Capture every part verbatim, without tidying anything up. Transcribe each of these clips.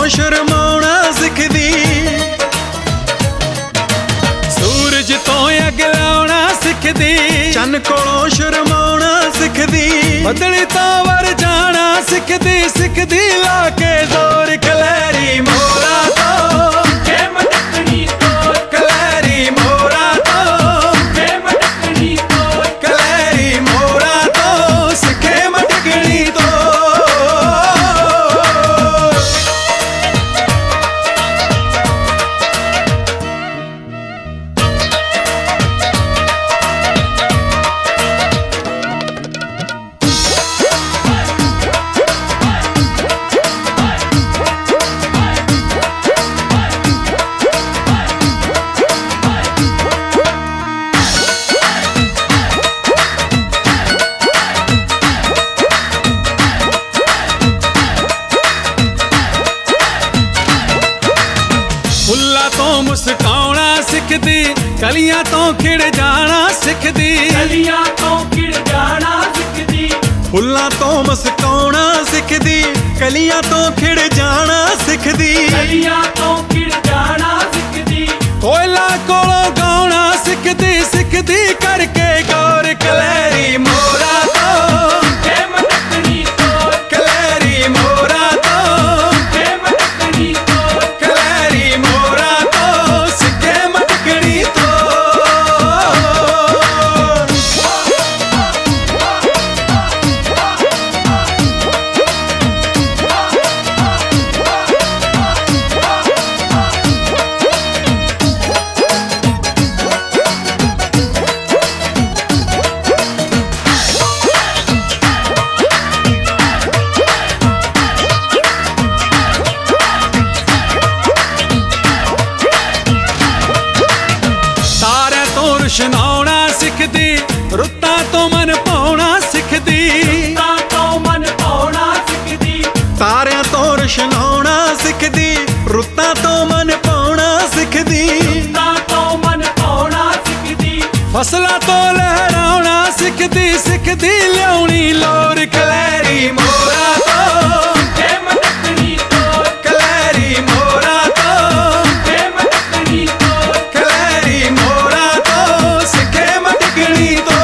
ਕੋਲੋਂ ਸ਼ਰਮਾਉਣਾ ਸਿੱਖਦੀ, ਸੂਰਜ ਤੋਂ ਅੱਗ ਲਾਉਣਾ ਸਿੱਖਦੀ, ਚੰਨ ਕੋਲੋਂ ਸ਼ਰਮਾਉਣਾ ਸਿੱਖਦੀ, ਬੱਦਲ ਤੋਂ ਵਰ ਜਾਣਾ ਸਿੱਖਦੀ, ਸਿੱਖਦੀ ਲਾ ਕੇ ਜ਼ੋਰ ਕਲੈਰੀ ਮੋਰਾਂ ਤੋਂ, ਜੇ ਮਟਕਣੀ ਤੋਂ ਕਲੈਰੀ ਮੋਰਾਂ ਤੋਂ, ਜੇ ਮਟਕਣੀ ਤੋਂ ਕਲੈਰੀ ਮੋਰਾਂ ਤੋਂ, ਸਿੱਖੇ ਮਟਕਣੀ ਤੋਂ। ਫੁੱਲਾਂ ਤੋਂ ਮੁਸਕਾਉਣਾ ਸਿੱਖਦੀ, ਕਲੀਆਂ ਤੋਂ ਖਿੜ ਜਾਣਾ ਸਿੱਖਦੀ, ਕਲੀਆਂ ਤੋਂ ਖਿੜ ਜਾਣਾ ਸਿੱਖਦੀ, ਫੁੱਲਾਂ ਤੋਂ ਮੁਸਕਾਉਣਾ ਸਿੱਖਦੀ, ਕਲੀਆਂ ਤੋਂ ਖਿੜ ਜਾਣਾ ਸਿੱਖਦੀ, ਕਲੀਆਂ ਤੋਂ ਖਿੜ ਜਾਣਾ ਸਿੱਖਦੀ, ਕੋਇਲਾ ਕੋਲੋਂ ਗਾਉਣਾ ਸਿੱਖਦੀ, ਸਿੱਖਦੀ ਕਰਕੇ ਗੌਰ ਕਲੈਰੀ ਮੋਰਾਂ ਤੋਂ, ਜੇ ਮਟਕਣੀ ਤੋਂ ਕਲੈਰੀ ਮੋਰਾਂ ਤੋਂ, ਜੇ ਮਟਕਣੀ ਤੋਂ ਕਲੈਰੀ ਮੋਰਾਂ ਤੋਂ, ਸਿੱਖੇ ਮਟਕਣੀ ਤੋਂ। ਤਾਰਿਆਂ ਤੋਂ ਰੁਸ਼ਨਾਉਣਾ ਸਿੱਖਦੀ, ਰੁੱਤਾਂ ਤੋਂ ਮਨ ਪਾਉਣਾ ਸਿੱਖਦੀ, ਤਾਂ ਤੋਂ ਮਨ ਪਾਉਣਾ ਸਿੱਖਦੀ, ਤਾਰਿਆਂ ਤੋਂ ਰੁਸ਼ਨਾਉਣਾ ਸਿੱਖਦੀ, ਰੁੱਤਾਂ ਤੋਂ ਮਨ ਪਾਉਣਾ ਸਿੱਖਦੀ, ਤਾਂ ਤੋਂ ਮਨ ਪਾਉਣਾ ਸਿੱਖਦੀ, ਫਸਲਾਂ ਤੋਂ ਲਹਿਰਾਉਣਾ ਸਿੱਖਦੀ, ਸਿੱਖਦੀ ਲਿਆਉਣੀ ਲੋਰ ਕਲੈਰੀ ਮੋਰਾਂ ਤੋਂ, ਜੇ ਮਟਕਣੀ ਤੋਂ ਕਲੈਰੀ ਮੋਰਾਂ ਤੋਂ, ਜੇ ਮਟਕਣੀ ਤੋਂ ਕਲੈਰੀ ਮੋਰਾਂ ਤੋਂ, ਸਿੱਖੇ ਮਟਕਣੀ ਤੋਂ।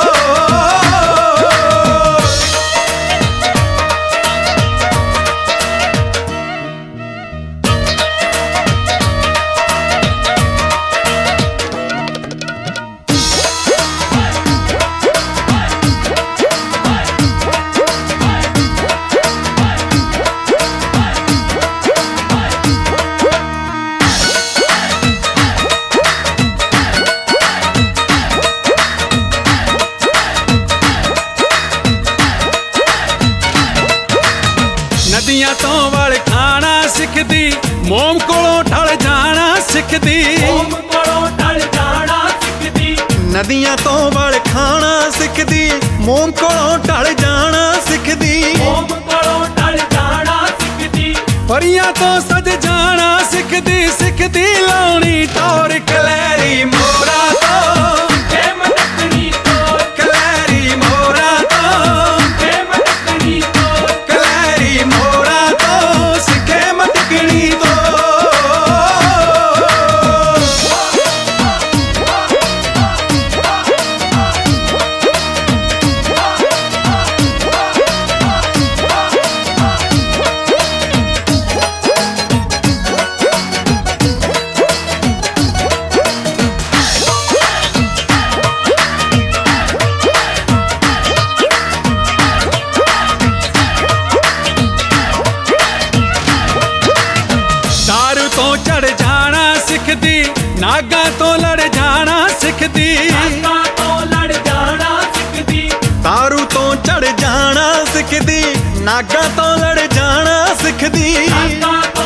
ਨਦੀਆਂ ਤੋਂ ਵਲ ਖਾਣਾ ਸਿੱਖਦੀ, ਮੋਮ ਕੋਲੋਂ ਠਲ ਜਾਣਾ ਸਿੱਖਦੀ, ਓਮ ਕੋਲੋਂ ਢਲ ਜਾਣਾ ਸਿੱਖਦੀ, ਨਦੀਆਂ ਤੋਂ ਵਲ ਖਾਣਾ ਸਿੱਖਦੀ, ਮੋਮ ਕੋਲੋਂ ਢਲ ਜਾਣਾ ਸਿੱਖਦੀ, ਓਮ ਕੋਲੋਂ ਢਲ ਜਾਣਾ ਸਿੱਖਦੀ, ਪਰੀਆਂ ਤੋਂ ਸਜ ਜਾਣਾ ਸਿੱਖਦੀ, ਸਿੱਖਦੀ ਲਾਉਣੀ ਟੌਰ ਕਲੈਰੀ ਮੋਰਾਂ ਤੋਂ, ਜੇ ਮਟਕਣੀ ਤੋਂ ਕਲੈਰੀ ਮੋਰਾਂ ਤੋਂ, ਜੇ ਮਟਕਣੀ ਤੋਂ ਕਲੈਰੀ ਮੋਰਾਂ ਤੋਂ, ਸਿੱਖੇ ਮਟਕਣੀ ਤੋਂ। ਦਾਰੂ ਤੋਂ ਚੜ ਜਾਣਾ ਸਿੱਖਦੀ, ਨਾਗਾਂ ਤੋਂ ਲੜ ਜਾਣਾ ਸਿੱਖਦੀ, ਤਾਂ ਤੋਂ ਲੜ ਜਾਣਾ ਸਿੱਖਦੀ, ਦਾਰੂ ਤੋਂ ਚੜ ਜਾਣਾ ਸਿੱਖਦੀ, ਨਾਗਾਂ ਤੋਂ ਲੜ ਜਾਣਾ ਸਿੱਖਦੀ, ਤਾਂ